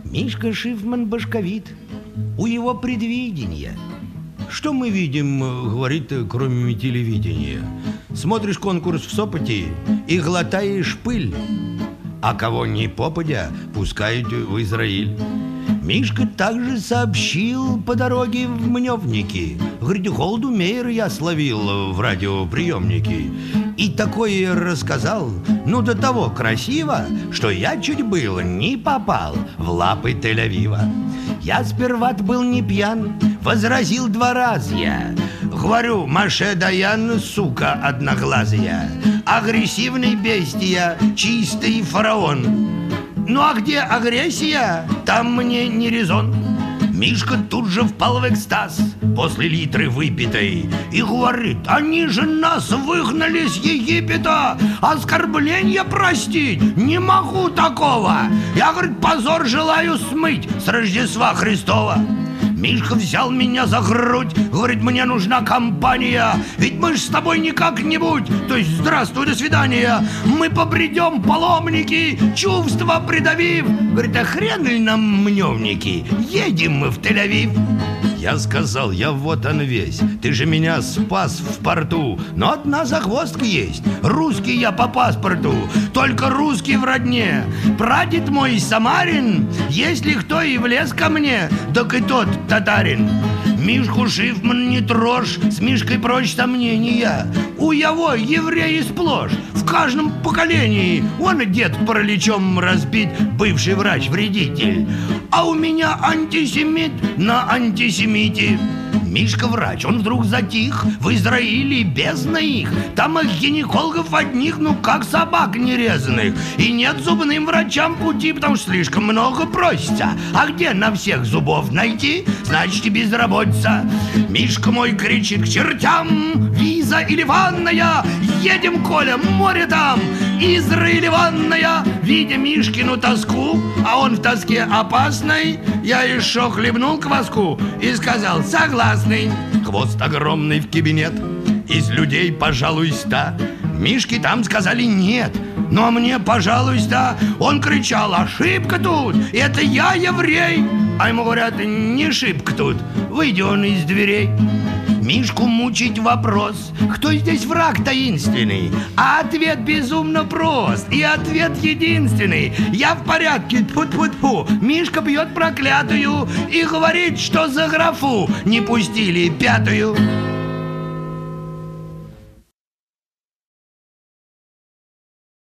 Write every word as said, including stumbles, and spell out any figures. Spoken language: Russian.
Мишка Шифман башковит, у его предвидения. Что мы видим, говорит, кроме телевидения? Смотришь конкурс в Сопоте и глотаешь пыль, а кого ни попадя пускают в Израиль. Мишка также сообщил по дороге в Мневники. Говорит, Голдумейр я словил в радиоприемнике. И такое рассказал, ну до того красиво, что я чуть было не попал в лапы Тель-Авива. Я сперва был не пьян, возразил два раза я. Говорю, Маше Даян, сука одноглазая, агрессивный бестия, чистый фараон. Ну а где агрессия, там мне не резон. Мишка тут же впал в экстаз после литры выпитой и говорит, они же нас выгнали с Египета, оскорбления простить не могу такого. Я, говорит, позор желаю смыть с Рождества Христова. Мишка взял меня за грудь, говорит, мне нужна компания, ведь мы ж с тобой не как-нибудь, то есть здравствуй, до свидания, мы побредем паломники, чувства придавив. Говорит, а хрен ли нам мневники, едем мы в Тель-Авив. Я сказал, я вот он весь, ты же меня спас в порту, но одна загвоздка есть, русский я по паспорту, только русский в родне. Прадед мой Самарин, если кто и влез ко мне, так и тот татарин. Мишку Шифман не трожь, с Мишкой прочь сомнения. У его евреи сплошь, в каждом поколении. Он дед параличом разбит, бывший врач-вредитель. А у меня антисемит на антисемите. Мишка врач, он вдруг затих, в Израиле бездна их. Там их гинекологов одних, ну как собак нерезанных. И нет зубным врачам пути, потому что слишком много просится. А где на всех зубов найти? Значит, и безработица. Мишка мой кричит к чертям, виза или ванная, едем, Коля, море там. Израиль ванная, видя Мишкину тоску, а он в тоске опасной, я еще хлебнул кваску и сказал согласный. Хвост огромный в кабинет, из людей, пожалуй, ста. Мишке там сказали нет, но мне, пожалуйста. Он кричал, ошибка тут, это я еврей. А ему говорят, не шибко тут, выйди он из дверей. Мишку мучить вопрос, кто здесь враг таинственный? А ответ безумно прост, и ответ единственный. Я в порядке, тьфу-тьфу-тьфу. Мишка бьет проклятую и говорит, что за графу не пустили пятую.